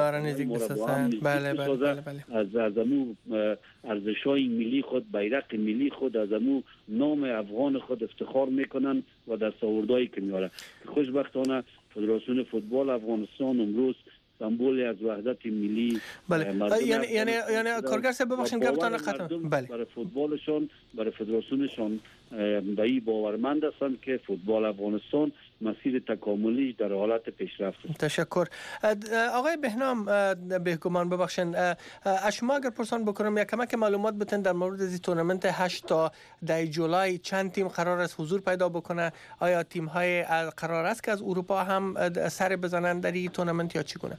از امو ارزش‌های ملی خود، بیرق ملی خود، از امو نام افغان خود افتخار میکنن و دستاوردهایی که میاره. خوشبختانه فدراسیون فوتبال افغانستان امروز سمبولی از وحدت ملی. یعنی کارگر صاحب ببخشید گفتن ختم. بله. برای فوتبالشون، برای فدراسیونشون به این باورمند هستند که فوتبال افغانستان مسیر تکاملیش در حالت پیشرفت است. تشکر. آقای بهنام بهگمان ببخشید، از شما اگر پرسان بکنم یک کمک معلومات بتن در مورد از تورنمنت 8 تا 10 جولای چند تیم قرار است حضور پیدا بکنه؟ آیا تیم های قرار است که از اروپا هم سر بزنند در این تورنمنت یا چگونه؟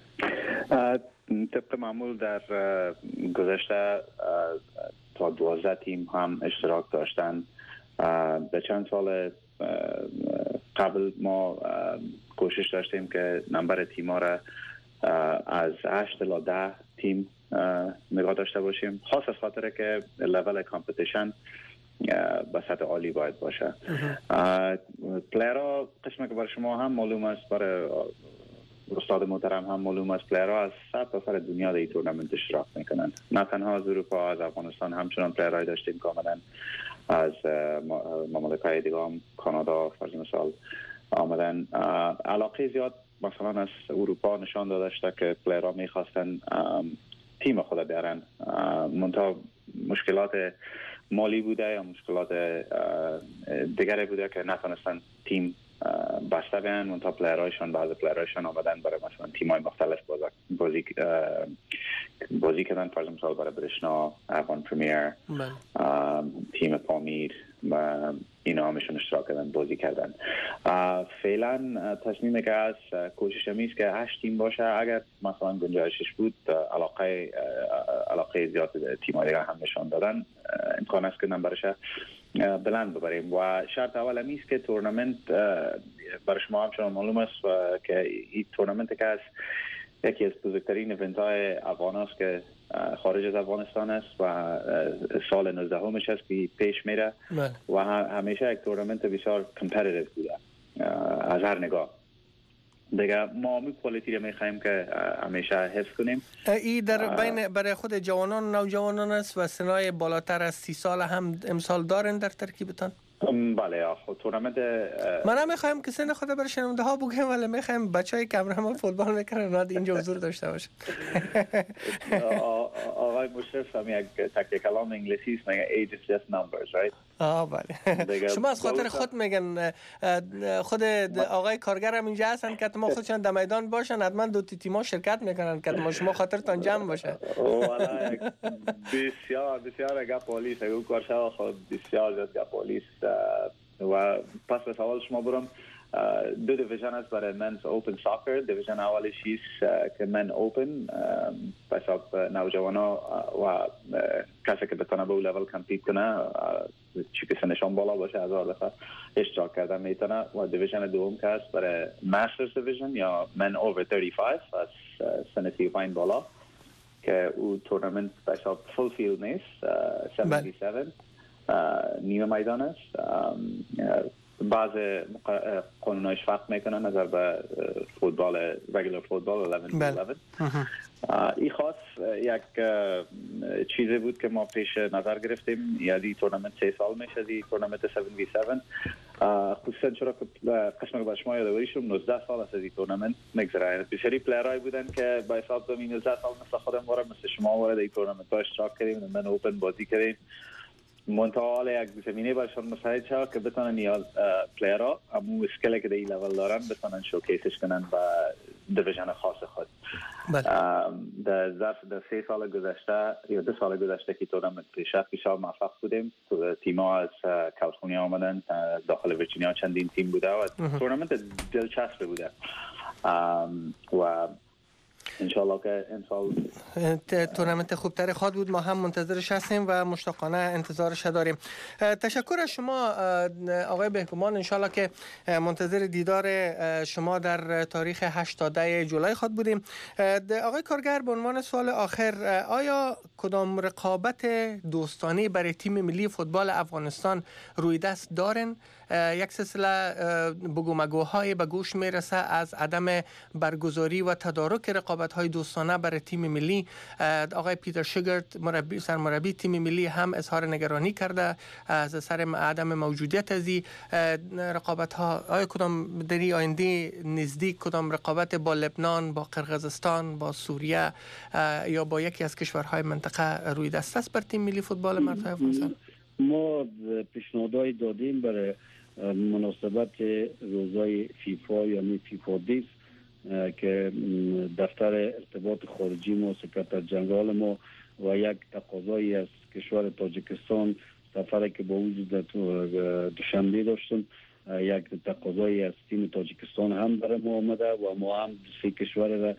طبق معمول در گذشته تا 12 تیم هم اشتراک داشتند. به چند سال قبل ما کوشش داشتیم که نمبر تیم‌ها را از 8 تا 10 تیم نگاه داشته باشیم، خاص از خاطر که لول کامپیتیشن به سطح عالی باید باشه. پلیرها قسمه که برای شما هم معلوم است، برای استاد محترم هم معلوم است، پلیرها از سرتاسر دنیا در این تورنمنت اشتراک میکنند. نه تنها از اروپا، از افغانستان همچنان پلیرهای داشتیم که آمدن از مملکت‌های دیگه هم، کانادا فرض مثال آمدن. علاقه زیاد مثلا از اروپا نشان داده شده که پلیرها میخواستن تیم خود بیارن، منتها مشکلات مالی بوده یا مشکلات دیگری بوده که نتونستن تیم بسته بیان. منتها پلیرهایشان، بعضی پلیرهایشان آمدن برای مثلا تیم‌های مختلف بازی کردن، فرض مثال برای برشنا، افغان پرمیر، تیم پامیر و اینا همشون اشتراک کردن، بازی کردن. فعلا تصمیمی که از کوشش میست که 8 تیم باشه. اگر مثلا گنجایشش بود، علاقه زیاد تیم‌های دیگه هم نشان دادن، امکان است که نمبرش بلند ببریم. و شرط اول میست که تورنمنت برای شما همچنان معلوم است که این تورنمنت که است یکی از بزرگترین ایونت های افغان است که خارج از افغانستان است و سال 19 همش است که پیش میره و همیشه یک تورنمنت بسیار کمپتیتیو بوده از هر نگاه. دیگه ما می کوالیتی رو میخوایم که همیشه حفظ کنیم. این در بین برای خود جوانان و نوجوانان است و سنای بالاتر از 30 سال هم امسال دارن در ترکیبتان؟ بله، خود تورنمنت من هم میخوایم که سن خود برای شنونده ها بگم، ولی میخوایم بچهای کمرهم فوتبال میکنن نه اینجا حضور داشته باشه. آقای مشرف هم یک تک کلام انگلیسی است، میگه age is just numbers, right؟ بله. شما از خاطر خود میگن، خود آقای کارگر هم اینجا هستن که ما خودشان در میدان باشن، حتما دو تیم‌ها شرکت میکنن که شما خاطرتان جمع باشه. والا بسیار گپ پلیس اگه کارشا خود بسیار زیاد گپ پلیس. و پس به سوال شما برم، دو دیویژن است برای منز اوپن ساکر. دیویژن اولش است که من اوپن به حساب نوجوانا و کسی که بتونه به اون لول کمپیت کنه، چی که سنشان بالا باشه 1000 دفعه اشتراک کردن میتونه. و دیویژن دوم که است برای ماسترز دیویژن یا من اوور 35 از سن 35 بالا که او تورنمنت به حساب فول فیلد نیست، 77 نیمه میدان است. بعض قانونایش فرق میکنن نظر به فوتبال رگولر فوتبال 11-11. این خاص یک چیزی بود که ما پیش نظر گرفتیم، یعنی تورنمنت 3 سال میشه، دی تورنمنت 7v7 خصوصا چرا که قسمت با شما یادآوری شدم 19 سال از این تورنمنت میگذره. بسیاری پلیرای بودن که با حساب 19 سال مثل خودم مثل شما وارد این تورنمنت ها اشتراک کردیم، من اوپن بازی کردیم. منتها یک زمینه برشان مساعد شد که بتونن یا پلیرها همون اسکیلی که در این لول دارن بتونن شوکیسش کنن و دیویژن خاص خود. در ظرف 3 سال گذشته یا 2 سال گذشته که تورنمنت پیشرفت بسیار موفق بودیم. تیم‌ها از کالیفرنیا آمدن، داخل ویرجینیا چندین تیم بوده و تورنمنت دلچسب بوده. و انشالله که امسال تورنمنت خوبتری خواهد بود. ما هم منتظرش هستیم و مشتاقانه انتظارش داریم. تشکر از شما آقای بهگمان. انشالله که منتظر دیدار شما در تاریخ 8 تا 10 جولای خواهد بودیم. آقای کارگر، به عنوان سوال آخر، آیا کدام رقابت دوستانه برای تیم ملی فوتبال افغانستان روی دست دارن؟ یک سلسله بگومگوهای به گوش میرسه از عدم برگزاری و تدارک رقابت‌های دوستانه برای تیم ملی. آقای پیتر شگرت، سرمربی تیم ملی، هم اظهار نگرانی کرده از سر عدم موجودیت از این رقابت‌ها. آیا کدام در آینده نزدیک کدام رقابت با لبنان، با قرقیزستان، با سوریه یا با یکی از کشورهای منطقه روی دست است بر تیم ملی فوتبال مردهای افغانستان؟ ما پیشنهادهای دادیم برای مناسبت روزهای فیفا یعنی فیفا دیس که دفتر ارتباط خارجی ما، سکرتر جنرال ما و یک تقاضایی از کشور تاجیکستان، سفری که با وجود دوشنبه داشتن، یک تقاضایی از تیم تاجیکستان هم برای ما آمده و ما هم سه کشور را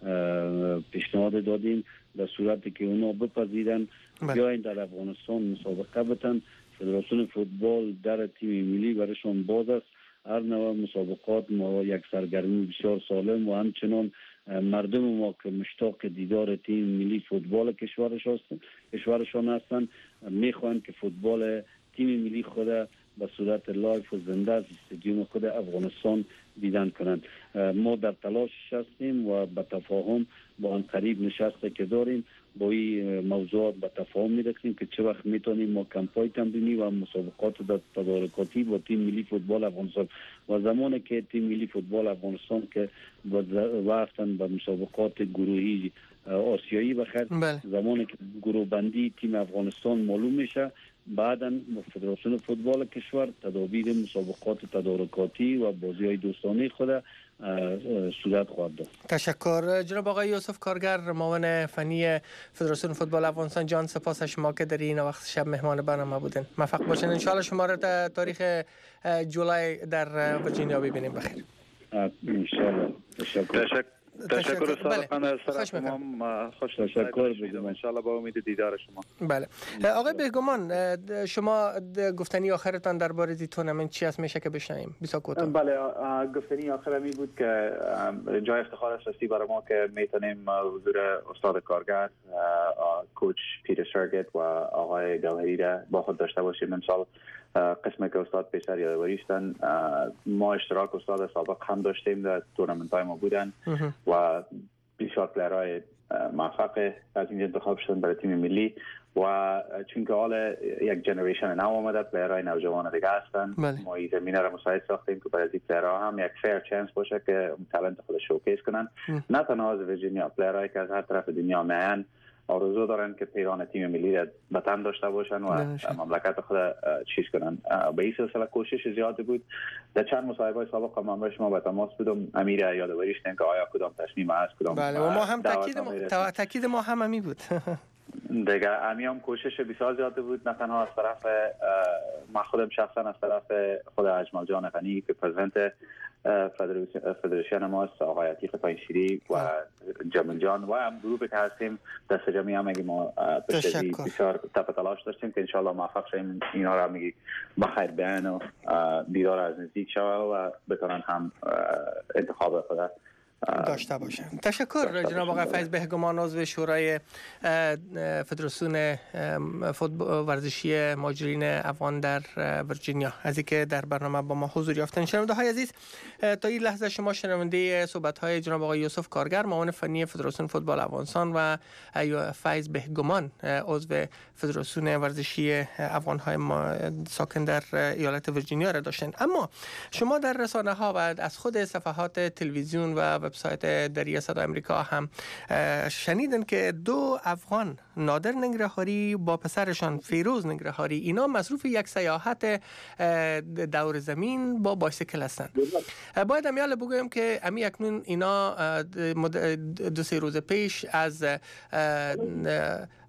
پیشنهاد دادیم در صورتی که اونا بپذیرن بیاین در افغانستان مسابقه بتن. فدراسیون فوتبال در تیم ملی برایشان باز است. هر نوع مسابقات ما یک سرگرمی بسیار سالم و همچنان مردم ما که مشتاق دیدار تیم ملی فوتبال کشورشان هستند میخواهند که فوتبال تیم ملی خود به صورت لایف و زنده از استادیوم خود افغانستان دیدن کنند. ما در تلاش هستیم و به تفاهم با آن قریب نشسته که داریم با این موضوعات به تفاهم میرسیم که چه وقت میتونیم ما کمپای تمرینی و مسابقات تدارکاتی با تیم ملی فوتبال افغانستان و زمانی که تیم ملی فوتبال افغانستان که وقتاً به مسابقات گروهی آسیایی بخیر، زمانی که گروه بندی تیم افغانستان معلوم میشه، بعداً فدراسیون فوتبال کشور تدابیر مسابقات تدارکاتی و بازی‌های دوستانه خود صورت خواهد داد. تشکر جناب آقای یوسف کارگر، معاون فنی فدراسیون فوتبال افغانستان. جان سپاس از شما که در این وقت شب مهمان برنامه بودین. موفق باشین. ان شاء الله شما را در تاریخ جولای در ورجینیا ببینیم. بخیر. ان شاء الله. تشکر صادقانه از طرف شما. خوش تشکر بگم ان شاء الله با امید دیدار شما. بله آقای بهگمان، شما گفتنی آخرتان درباره این تورنمنت چی است میشه که بشنویم؟ بسیار کوتاه. بله گفتنی آخرم این بود که جای افتخار است برای ما که میتونیم حضور استاد کارگر، کوچ پیتر شگرت و آقای گوهری را با خود داشته باشیم. امسال قسمی که استاد پیشتر یادآوری هستند، ما اشتراک استاد سابق هم داشتیم در تورنمنت های ما بودن و بسیار پلیرهای موفق از اینجا انتخاب شدن برای تیم ملی و چون که حال یک جنریشن نو آمده، پلیرهای نوجوان دیگه هستن. ما این زمینه را مساعد ساختیم که برای پلیرها هم یک فیر چانس باشه که تالنت خود شوکیس کنن. نه تنها از ورجینیا، پلیرهایی که از هر طرف دنیا میان آرزو دارن که پیران تیم ملی را وطن داشته باشن و مملکت خود چیز کنن. به این سلسله کوشش زیاد بود. در چند مصاحبه سابق من با شما به تماس بودم، امیر یادآوری کردن که آیا کدام تصمیم است کدام. بله و ما هم تاکید ما هم امی بود. دیگه امی هم کوشش بسیار زیاد بود، نه تنها از طرف ما خودم شخصا، از طرف خود اجمل جان غنی که پرزیدنت فدراسیون ماست، آقای عتیق پایینشیری و جمال جان و هم گروهی که هستیم دست جمعی هم اگه ما بسیار تپ تلاش داشتیم که انشالله موفق شیم اینا را میگی بخیر بیان و دیدار از نزدیک شوه و بتونن هم انتخاب خود داشته باشن. تشکر جناب آقای فیض بهگمان، عضو شورای فدراسیون فوتبال ورزشی مهاجرین افغان در ورجینیا، از اینکه در برنامه با ما حضور یافتن. شنونده های عزیز، تا این لحظه شما شنونده صحبت های جناب آقای یوسف کارگر، معاون فنی فدراسیون فوتبال افغانستان و فیض بهگمان، عضو فدراسیون ورزشی افغان های ساکن در ایالت ورجینیا را داشتن. اما شما در رسانه ها و از خود صفحات تلویزیون و وبسایت دریای صدای امریکا هم شنیدن که دو افغان، نادر ننگرهاری با پسرشان فیروز ننگرهاری، اینا مصروف یک سیاحت دور زمین با بایسیکل هستند. باید امیال بگویم که امی اکنون اینا 2-3 روز پیش از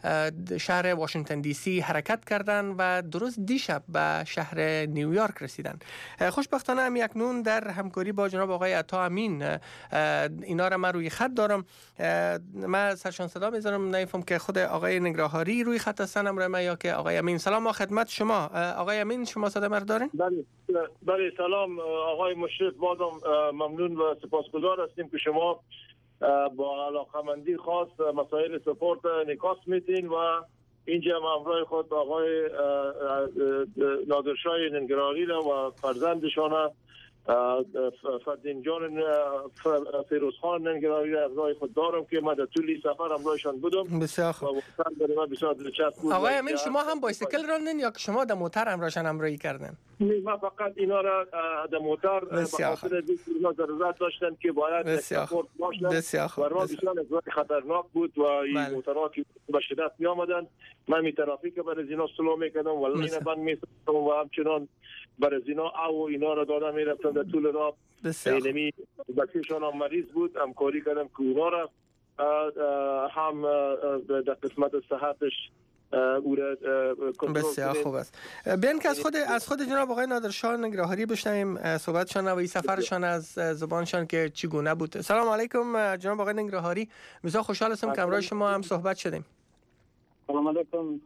شهر واشنگتن دی سی حرکت کردند و درست دیشب به شهر نیویورک رسیدند. خوشبختانه هم اکنون در همکاری با جناب آقای عطا امین اینا را من روی خط دارم. من سرشان صدا میذارم، نمیفهم که خود آقای نگراهاری روی خط هستن امر یا که آقای امین. سلام ما خدمت شما آقای امین، شما صدا ما دارین؟ بله سلام آقای مشرف، بازم ممنون و سپاسگزار هستیم که شما با علاقمندی خاص مسائل سپورت نکاس میتین و اینجا هم همراه خود آقای نادرشاه ننگراری و فرزندشان فردین جان فیروزخان ننگراری را همراه خود دارم که من در طول سفر همراهشان بودم. بسیار خوب. آقای امین شما هم بایسیکل راندین یا که شما در موتر همراهشان همراهی کردن؟ من فقط اینا را در موتر به خاطر اینا ضرورت داشتن که باید سپورت باشن و راه بسیار خطرناک بود و این موترها که به شدت می آمدن. من می ترافیک برای اینا سلو میکردم و لین بند می‌افتادم و همچنان برای اینا او اینا را دادم میرفتم در طول راه. اینمی بچه‌شان هم مریض بود، همکاری کردم که اونا را هم در قسمت صحتش بسیار خوب است. بیان که از خود جناب آقای نادرشاه نگراهاری بشنویم صحبتشان و این سفرشان از زبانشان که چگونه بود. سلام علیکم جناب آقای نگراهاری، بسیار خوشحال هستم که همراه شما هم صحبت شدیم. سلام علیکم،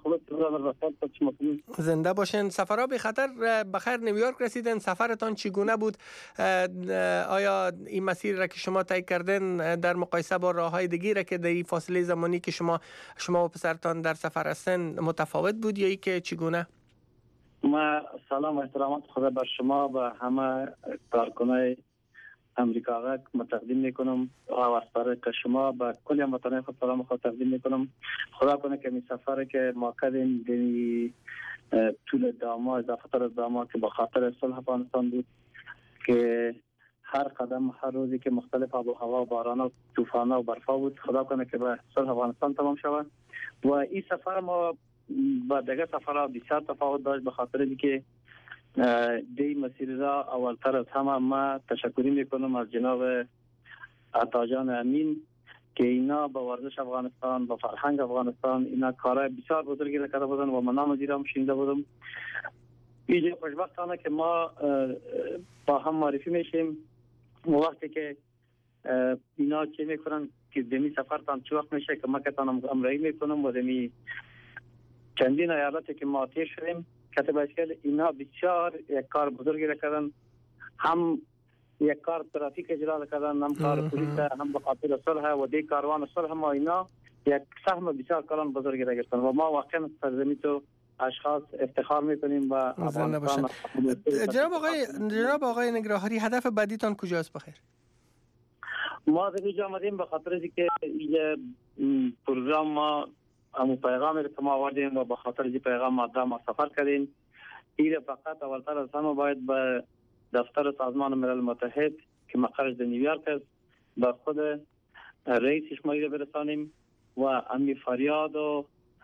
زنده باشین. سفرها به خطر بخیر نیویورک رسیدن، سفرتان چگونه بود؟ آیا این مسیر را که شما طی کردن در مقایسه با راههای دیگه که در این فاصله زمانی که شما و پسرتان در سفر هستن متفاوت بود یا ای که چگونه؟ ما سلام و احترامات خدا بر شما و همه کارکنای امریکا تقدیم میکنم و از طریق شما به کل هموطنان خود سلام خود تقدیم میکنم. خدا کنه که این سفر که ما کردیم طول داما اضافه از داما که به خاطر صلح افغانستان بود که هر قدم هر روزی که مختلف آب و هوا و باران و طوفان و برفا بود، خدا کنه که به صلح افغانستان تمام شود. و این سفر ما با دیگه سفرها بسیار تفاوت داشت به خاطر اینکه دی مسیر را اولتر از همه ما تشکری میکنم از جناب عطا جان امین که اینا با ورزش افغانستان با فرهنگ افغانستان اینا کارهای بسیار بزرگی را کرده بودن و من نام از ایران شنیده بودم. اینجا خوشبختانه که ما با هم معرفی میشیم و وقتی که اینا چه میکنن که دمی سفرتان چه وقت میشه که ما کتانم امرایی میکنم و دمی چندین ایالتی که ما تیر شدیم کت بایسکل اینا بسیار یک کار بزرگی را کردن، هم یک کار ترافیک اجرا کردن، هم کار پلیس، هم به خاطر صلح و دی کاروان صلح ما اینا یک سهم بسیار کلان بزرگی را گرفتن و ما واقعا سرزمین تو اشخاص افتخار میکنیم و افغانستان. جناب آقای نگراهاری هدف بعدیتان کجاست بخیر؟ ما در اینجا آمدیم به خاطر اینکه این پروگرام ما همون پیغامی که ما آوردیم و به خاطر این پیغام ما سفر کردیم. این فقط اولتر از همه باید به دفتر سازمان ملل متحد که مقرش در نیویورک است به خود رئیسش ما برسانیم و امی فریاد و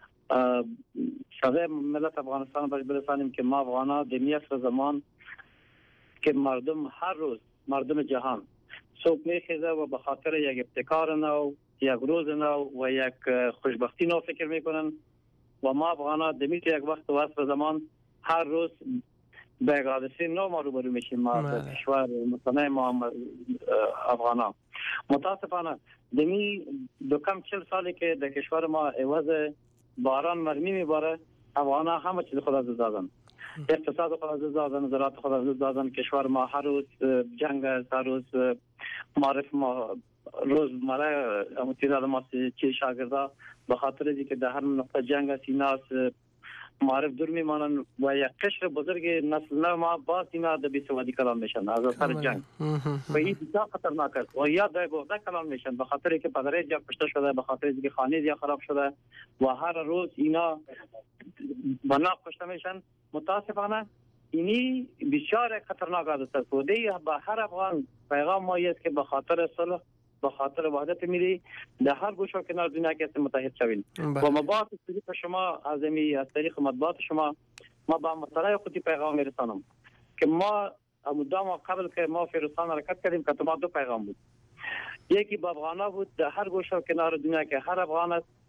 صدای ملت افغانستان برسانیم که ما افغانا دمی اصر زمان که مردم هر روز مردم جهان صبح میخیزه و به خاطر یک ابتکار نو، یک روز نو و یک خوشبختی نو فکر میکنن و ما افغانا دمی که یک وقت و اصر زمان هر روز به یک حادثه نو ما روبرو میشیم. ما در کشور مصنع ما افغانا متاسفانه دمی دو کم 40 سالی که در کشور ما عوض باران مرمی میباره افغانا همه چیز خود از دادن، اقتصاد خود از دادن، زراعت خود از دادن. کشور ما هر روز جنگ است، هر روز معرف ما روز مره تعداد ما چه شاگردا به خاطر اینکه در هر نقطه جنگ است اینا معرف دور میمانن و یک قشر بزرگ نسل ما باز اینا در بیسوادی کلام میشن از اثر جنگ و این بسیار خطرناک است و یا در بغض کلام میشن به خاطر اینکه پدرای جا کشته شده، به خاطر اینکه خانه جا خراب شده و هر روز اینا بنا کشته میشن. متاسفانه اینی بسیار خطرناک است و دی به هر افغان پیغام ما است که به خاطر صلح، به خاطر وحدت ملی در هر گوشه و کنار دنیا که متحد شویم و مباحث شما از طریق مطبوعات شما ما با مطلع خودی پیغام میرسانم که ما مدام قبل که ما فیروزخان حرکت کردیم که ما دو پیغام بود. یکی با افغانا بود در هر گوشه و کنار دنیا که هر افغان است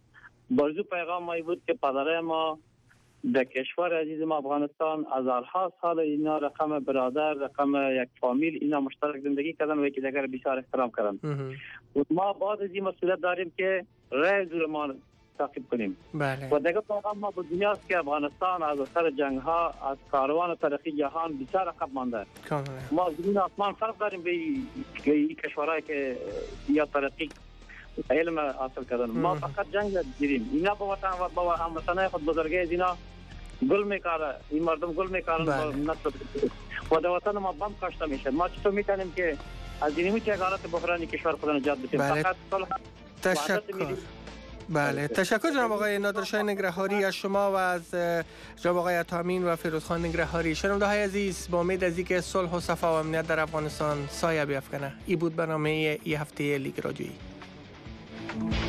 بارزو پیغام ما بود که پدرای ما در کشور عزیز ما افغانستان از هزارها سال اینا رقم برادر، رقم یک فامیل اینا مشترک زندگی کردن و یکی دیگر بسیار احترام کردن. و ما بعد از این مسئولیت داریم که رای زور ما تعقیب کنیم. بله. و دیگه پیغام ما به دنیاست که افغانستان از اثر جنگ ها از کاروان تاریخی جهان بسیار عقب مانده. ما زمین آسمان فرق داریم به این کشورهایی که یا ترقی علم حاصل کردن. ما فقط جنگ دیدیم. اینا با وطن و با هموطنای خود بزرگی از اینا گل میکاره، این مردم گل میکارن و در وطن ما بم کاشته میشه. ما چطور میتونیم که از این تغییرات بحرانی کشور خود نجات بدیم؟ فقط تشکر. بله، تشکر جناب آقای نادرشاه نگرهاری از شما و از جناب آقای عطامین و فیروزخان نگرهاری. شنونده های عزیز، با امید از اینکه صلح و صفا و امنیت در افغانستان سایه بیفکنه، این بود برنامه ای هفته لیگ رادیویی.